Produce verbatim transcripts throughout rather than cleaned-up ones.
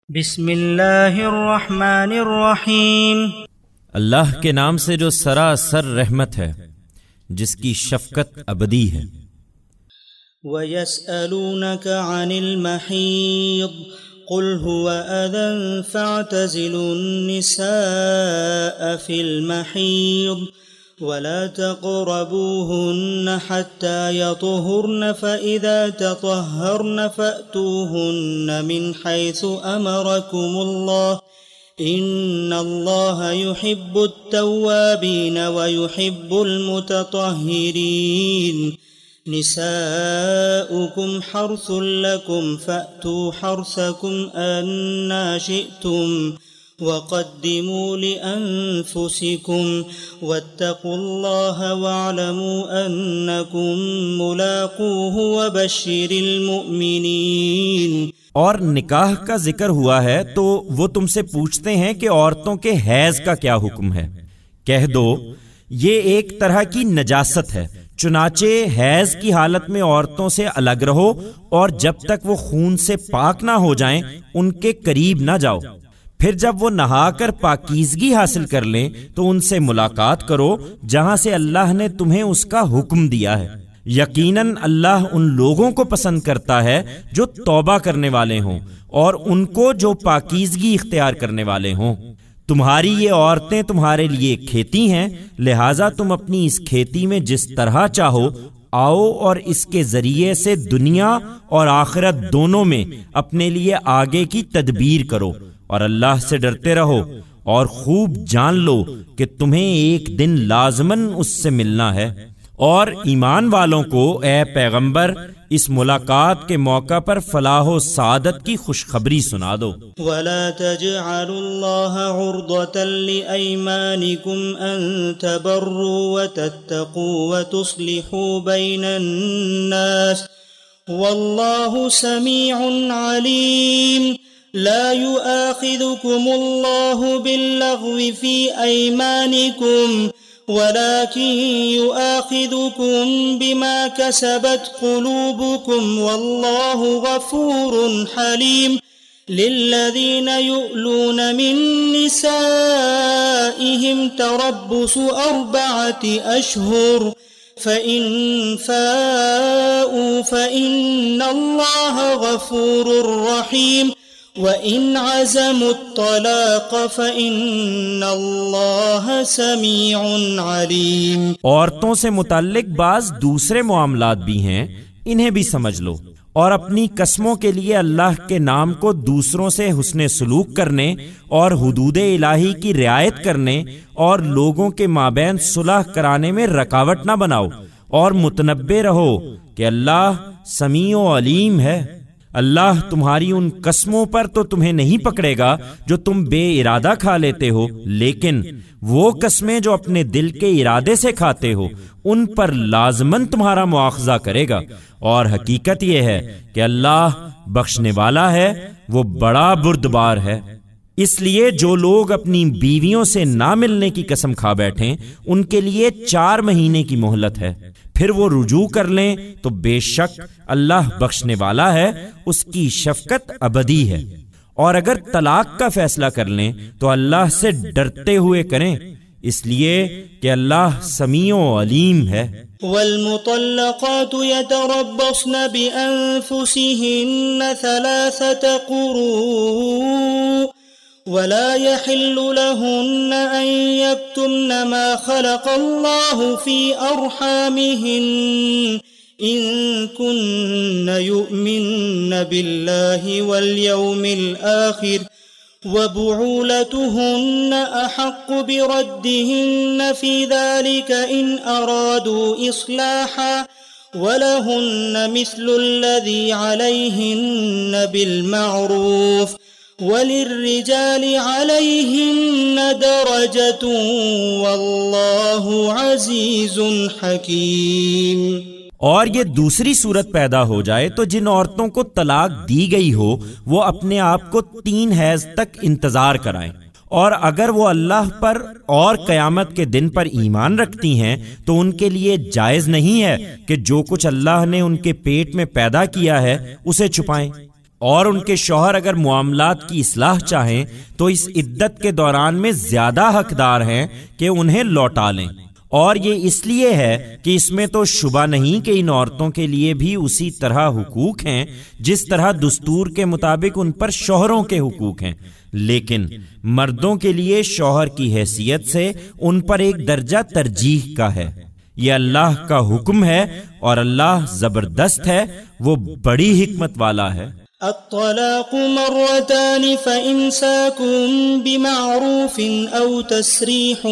بسم اللہ الرحمن الرحیم، اللہ کے نام سے جو سراسر رحمت ہے، جس کی شفقت ابدی ہے۔ وَيَسْأَلُونَكَ عَنِ الْمَحِيضِ قُلْ هُوَ أَذًى فَاعْتَزِلُوا النِّسَاءَ فِي الْمَحِيضِ وَلَا تَقْرَبُوهُنَّ حَتَّى يَطْهُرْنَ فَإِذَا تَطَهَّرْنَ فَأْتُوهُنَّ مِنْ حَيْثُ أَمَرَكُمُ اللَّهُ إِنَّ اللَّهَ يُحِبُّ التَّوَّابِينَ وَيُحِبُّ الْمُتَطَهِّرِينَ نِسَاؤُكُمْ حَرْثٌ لَكُمْ فَأْتُوا حَرْثَكُمْ أَنَّا شِئْتُمْ وَقَدِّمُوا لِأَنفُسِكُمْ وَاتَّقُوا اللَّهَ وَاعْلَمُوا أَنَّكُمْ مُلَاقُوهُ وَبَشِّرِ الْمُؤْمِنِينَ۔ اور نکاح کا ذکر ہوا ہے تو وہ تم سے پوچھتے ہیں کہ عورتوں کے حیض کا کیا حکم ہے۔ کہہ دو یہ ایک طرح کی نجاست ہے، چنانچہ حیض کی حالت میں عورتوں سے الگ رہو، اور جب تک وہ خون سے پاک نہ ہو جائیں ان کے قریب نہ جاؤ۔ پھر جب وہ نہا کر پاکیزگی حاصل کر لیں تو ان سے ملاقات کرو جہاں سے اللہ نے تمہیں اس کا حکم دیا ہے۔ یقیناً اللہ ان لوگوں کو پسند کرتا ہے جو توبہ کرنے والے ہوں، اور ان کو جو پاکیزگی اختیار کرنے والے ہوں۔ تمہاری یہ عورتیں تمہارے لیے کھیتی ہیں، لہٰذا تم اپنی اس کھیتی میں جس طرح چاہو آؤ، اور اس کے ذریعے سے دنیا اور آخرت دونوں میں اپنے لیے آگے کی تدبیر کرو، اور اللہ سے ڈرتے رہو، اور خوب جان لو کہ تمہیں ایک دن لازماً اس سے ملنا ہے۔ اور ایمان والوں کو اے پیغمبر اس ملاقات کے موقع پر فلاح و سعادت کی خوشخبری سنا دو۔ وَلَا تَجْعَلُوا اللَّهَ عُرْضَةً لِأَيْمَانِكُمْ أَن تَبَرُّوا وَتَتَّقُوا وَتُصْلِحُوا بَيْنَ النَّاسِ وَاللَّهُ سَمِيعٌ عَلِيمٌ۔ لا يؤاخذكم الله باللغو في أيمانكم ولكن يؤاخذكم بما كسبت قلوبكم والله غفور حليم۔ للذين يؤلون من نسائهم تربص أربعة أشهر فإن فاءوا فإن الله غفور رحيم۔ وَإِنْ عَزَمُوا الطَّلَاقَ فَإِنَّ اللَّهَ سَمِيعٌ عَلِيمٌ۔ عورتوں سے متعلق بعض دوسرے معاملات بھی ہیں، انہیں بھی سمجھ لو، اور اپنی قسموں کے لیے اللہ کے نام کو دوسروں سے حسن سلوک کرنے اور حدود الہی کی رعایت کرنے اور لوگوں کے مابین صلح کرانے میں رکاوٹ نہ بناؤ، اور متنبہ رہو کہ اللہ سمیع و علیم ہے۔ اللہ تمہاری ان قسموں پر تو تمہیں نہیں پکڑے گا جو تم بے ارادہ کھا لیتے ہو، لیکن وہ قسمیں جو اپنے دل کے ارادے سے کھاتے ہو ان پر لازماً تمہارا مواخذہ کرے گا، اور حقیقت یہ ہے کہ اللہ بخشنے والا ہے، وہ بڑا بردبار ہے۔ اس لیے جو لوگ اپنی بیویوں سے نہ ملنے کی قسم کھا بیٹھیں ان کے لیے چار مہینے کی مہلت ہے، پھر وہ رجوع کر لیں تو بے شک اللہ بخشنے والا ہے، اس کی شفقت ابدی ہے۔ اور اگر طلاق کا فیصلہ کر لیں تو اللہ سے ڈرتے ہوئے کریں، اس لیے کہ اللہ سمیع و علیم ہے۔ والمطلقات يتربصن بأنفسهن ثلاثة قروء ولا يحل لهن أن يكتمن ما خلق الله في أرحامهن إن كن يؤمن بالله واليوم الآخر وبعولتهن أحق بردهن في ذلك إن أرادوا إصلاحا ولهن مثل الذي عليهن بالمعروف وَلِلرِّجَالِ عَلَيْهِنَّ دَرَجَةٌ وَاللَّهُ عَزِيزٌ حَكِيمٌ۔ اور یہ دوسری صورت پیدا ہو جائے تو جن عورتوں کو طلاق دی گئی ہو وہ اپنے آپ کو تین حیض تک انتظار کرائیں، اور اگر وہ اللہ پر اور قیامت کے دن پر ایمان رکھتی ہیں تو ان کے لیے جائز نہیں ہے کہ جو کچھ اللہ نے ان کے پیٹ میں پیدا کیا ہے اسے چھپائیں۔ اور ان کے شوہر اگر معاملات کی اصلاح چاہیں تو اس عدت کے دوران میں زیادہ حقدار ہیں کہ انہیں لوٹا لیں، اور یہ اس لیے ہے کہ اس میں تو شبہ نہیں کہ ان عورتوں کے لیے بھی اسی طرح حقوق ہیں جس طرح دستور کے مطابق ان پر شوہروں کے حقوق ہیں، لیکن مردوں کے لیے شوہر کی حیثیت سے ان پر ایک درجہ ترجیح کا ہے۔ یہ اللہ کا حکم ہے اور اللہ زبردست ہے، وہ بڑی حکمت والا ہے۔ الطلاق مرتان فإمساكم بمعروف أو تسريح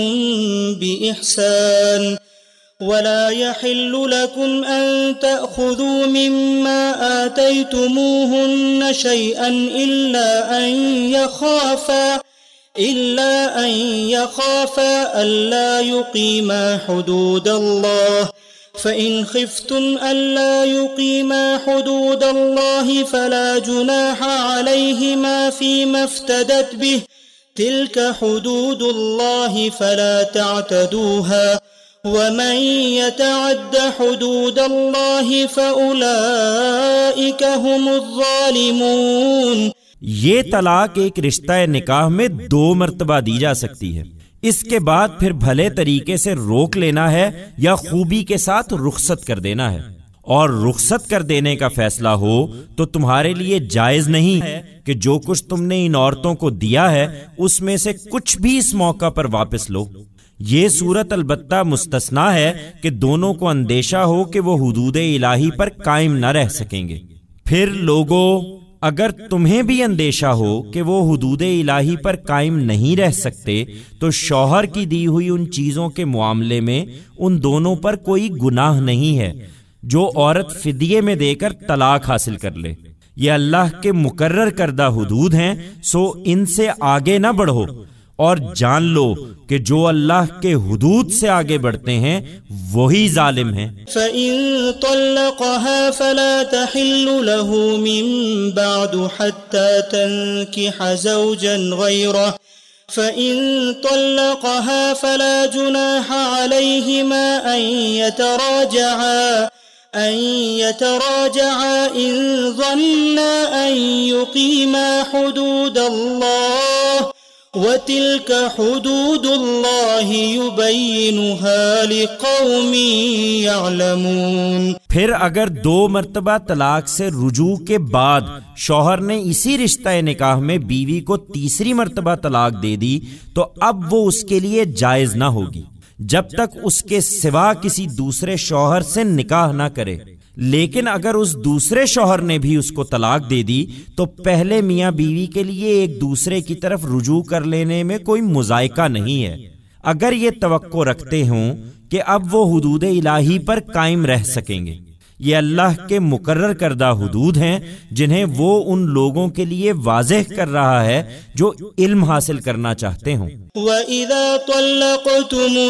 بإحسان ولا يحل لكم أن تأخذوا مما آتيتموهن شيئا إلا أن يخافا إلا أن يخافا ألا يقيما حدود الله فإن خفتم ألا يقيما حدود الله فلا جناح عليهما فيما افتدت به تلك حدود الله فلا تعتدوها ومن يتعد حدود الله فأولئك هم الظالمون۔ یہ طلاق ایک رشتہ نکاح میں دو مرتبہ دی جا سکتی ہے، اس کے بعد پھر بھلے طریقے سے روک لینا ہے یا خوبی کے ساتھ رخصت کر دینا ہے، اور رخصت کر دینے کا فیصلہ ہو تو تمہارے لیے جائز نہیں ہے کہ جو کچھ تم نے ان عورتوں کو دیا ہے اس میں سے کچھ بھی اس موقع پر واپس لو۔ یہ صورت البتہ مستثنا ہے کہ دونوں کو اندیشہ ہو کہ وہ حدود الہی پر قائم نہ رہ سکیں گے۔ پھر لوگوں، اگر تمہیں بھی اندیشہ ہو کہ وہ حدود الہی پر قائم نہیں رہ سکتے تو شوہر کی دی ہوئی ان چیزوں کے معاملے میں ان دونوں پر کوئی گناہ نہیں ہے جو عورت فدیے میں دے کر طلاق حاصل کر لے۔ یہ اللہ کے مقرر کردہ حدود ہیں، سو ان سے آگے نہ بڑھو، اور جان لو کہ جو اللہ کے حدود سے آگے بڑھتے ہیں وہی ظالم ہیں۔ فَإِن طَلَّقَهَا فَلَا تَحِلُّ لَهُ مِن بَعْدُ حَتَّى تَنكِحَ زَوْجًا غَيْرَهُ فَإِن طَلَّقَهَا فَلَا جُنَاحَ عَلَيْهِمَا أَن يَتَرَاجَعَا أن يتراجعا إن ظنا أن يقيما حدود الله وَتِلْكَ حُدُودُ اللَّهِ يُبَيِّنُهَا لِقَوْمٍ يَعْلَمُونَ۔ پھر اگر دو مرتبہ طلاق سے رجوع کے بعد شوہر نے اسی رشتہ نکاح میں بیوی کو تیسری مرتبہ طلاق دے دی تو اب وہ اس کے لیے جائز نہ ہوگی جب تک اس کے سوا کسی دوسرے شوہر سے نکاح نہ کرے۔ لیکن اگر اس دوسرے شوہر نے بھی اس کو طلاق دے دی تو پہلے میاں بیوی کے لیے ایک دوسرے کی طرف رجوع کر لینے میں کوئی مذائقہ نہیں ہے، اگر یہ توقع رکھتے ہوں کہ اب وہ حدود الہی پر قائم رہ سکیں گے۔ یہ اللہ کے مقرر کردہ حدود ہیں جنہیں وہ ان لوگوں کے لیے واضح کر رہا ہے جو علم حاصل کرنا چاہتے ہوں۔ وَإِذَا طَلَّقْتُمُ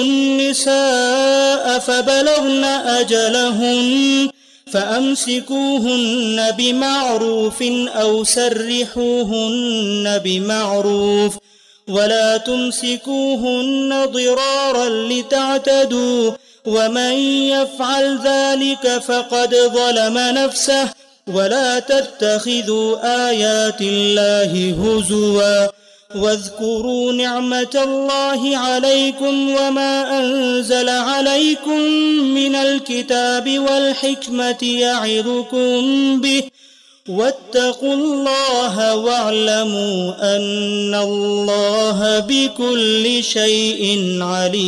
النِّسَاءَ فَبَلَغْنَ أَجَلَهُنَّ فَأَمْسِكُوهُنَّ بِمَعْرُوفٍ أَوْ سَرِّحُوهُنَّ بِمَعْرُوفٍ وَلَا تُمْسِكُوهُنَّ ضِرَارًا لِتَعْتَدُوا وَمَنْ يَفْعَلْ ذَلِكَ فَقَدْ ظَلَمَ نَفْسَهُ وَلَا تَتَّخِذُوا آيَاتِ اللَّهِ هُزُوًا وَاذْكُرُوا نِعْمَةَ اللَّهِ عَلَيْكُمْ وَمَا أَنزَلَ عَلَيْكُمْ مِنَ الْكِتَابِ وَالْحِكْمَةِ يَعِظُكُمْ بِهِ وَاتَّقُوا اللَّهَ وَاعْلَمُوا أَنَّ اللَّهَ بِكُلِّ شَيْءٍ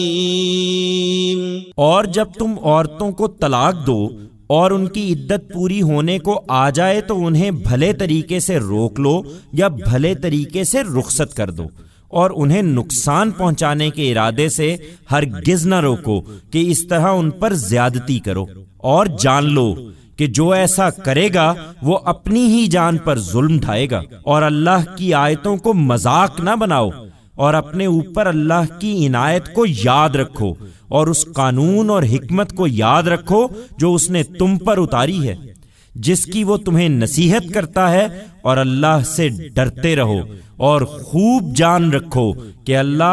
عَلِيمٌ۔ اور جب تم عورتوں کو طلاق دو اور ان کی عدت پوری ہونے کو آ جائے تو انہیں بھلے طریقے سے روک لو یا بھلے طریقے سے رخصت کر دو، اور انہیں نقصان پہنچانے کے ارادے سے ہرگز نہ روکو کہ اس طرح ان پر زیادتی کرو، اور جان لو کہ جو ایسا کرے گا وہ اپنی ہی جان پر ظلم ڈھائے گا۔ اور اللہ کی آیتوں کو مذاق نہ بناؤ، اور اپنے اوپر اللہ کی عنایت کو یاد رکھو اور اس قانون اور حکمت کو یاد رکھو جو اس نے تم پر اتاری ہے، جس کی وہ تمہیں نصیحت کرتا ہے، اور اللہ سے ڈرتے رہو اور خوب جان رکھو کہ اللہ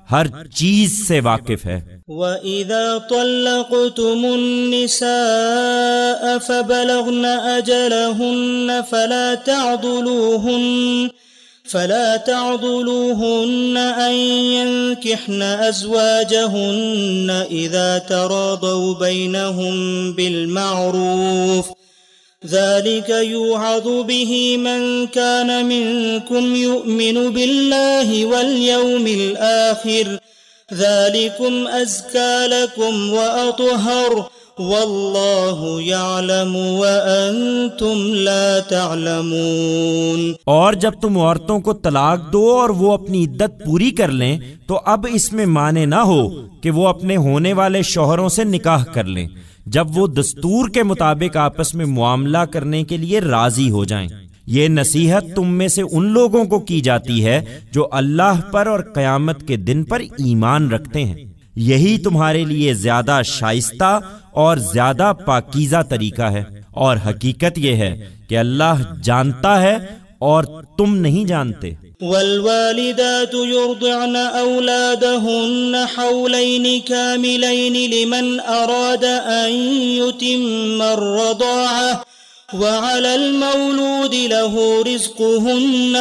ہر چیز سے واقف ہے۔ وَإِذَا طَلَّقْتُمُ النِّسَاءَ فَبَلَغْنَ أَجَلَهُنَّ فَلَا تَعْضُلُوهُنَّ فَلَا تَعْضُلُوهُنَّ أَن يَنكِحْنَ أَزْوَاجَهُنَّ إِذَا تَرَاضَوْا بَيْنَهُم بِالْمَعْرُوفِ ذلك يوعظ به من كان منكم يؤمن بالله واليوم الآخر ذلكم أزكى لكم وأطهر والله يعلم وأنتم لا تعلمون۔ اور جب تم عورتوں کو طلاق دو اور وہ اپنی عدت پوری کر لیں تو اب اس میں مانے نہ ہو کہ وہ اپنے ہونے والے شوہروں سے نکاح کر لیں جب وہ دستور کے مطابق آپس میں معاملہ کرنے کے لیے راضی ہو جائیں۔ یہ نصیحت تم میں سے ان لوگوں کو کی جاتی ہے جو اللہ پر اور قیامت کے دن پر ایمان رکھتے ہیں۔ یہی تمہارے لیے زیادہ شائستہ اور زیادہ پاکیزہ طریقہ ہے، اور حقیقت یہ ہے کہ اللہ جانتا ہے اور تم نہیں جانتے۔ والوالدات يرضعن أولادهن حولين كاملين لمن أراد أن يتم الرضاعة وعلى المولود له رزقهن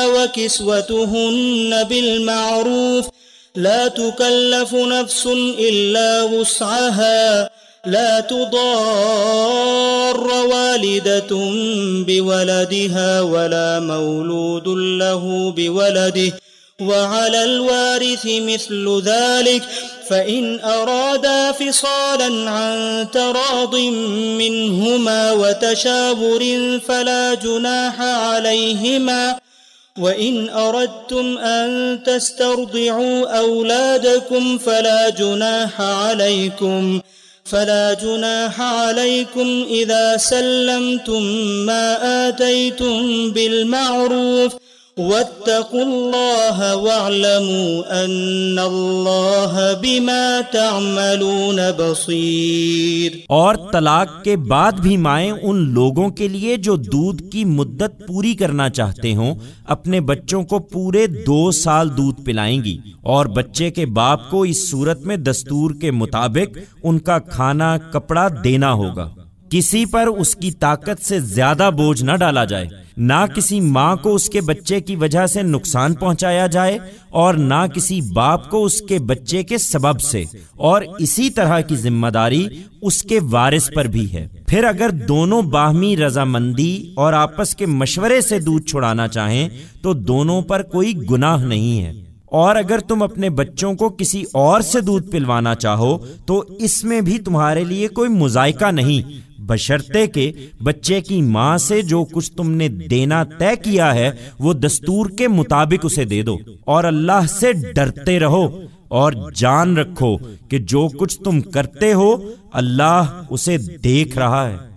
وكسوتهن بالمعروف لا تكلف نفس إلا وسعها لا تضار والدة بولدها ولا مولود له بولده وعلى الوارث مثل ذلك فإن أرادا فصالا عن تراض منهما وتشاور فلا جناح عليهما وإن أردتم أن تسترضعوا أولادكم فلا جناح عليكم فلا جناح عليكم إذا سلمتم ما آتيتم بالمعروف واتقوا الله واعلموا أن الله بما تعملون بصير۔ اور طلاق کے بعد بھی مائیں ان لوگوں کے لیے جو دودھ کی مدت پوری کرنا چاہتے ہوں اپنے بچوں کو پورے دو سال دودھ پلائیں گی، اور بچے کے باپ کو اس صورت میں دستور کے مطابق ان کا کھانا کپڑا دینا ہوگا۔ کسی پر اس کی طاقت سے زیادہ بوجھ نہ ڈالا جائے، نہ کسی ماں کو اس کے بچے کی وجہ سے نقصان پہنچایا جائے اور نہ کسی باپ کو اس کے بچے کے سبب سے، اور اسی طرح کی ذمہ داری اس کے وارث پر بھی ہے۔ پھر اگر دونوں باہمی رضامندی اور آپس کے مشورے سے دودھ چھڑانا چاہیں تو دونوں پر کوئی گناہ نہیں ہے۔ اور اگر تم اپنے بچوں کو کسی اور سے دودھ پلوانا چاہو تو اس میں بھی تمہارے لیے کوئی مذائقہ نہیں، بشرطے کہ بچے کی ماں سے جو کچھ تم نے دینا طے کیا ہے وہ دستور کے مطابق اسے دے دو، اور اللہ سے ڈرتے رہو اور جان رکھو کہ جو کچھ تم کرتے ہو اللہ اسے دیکھ رہا ہے۔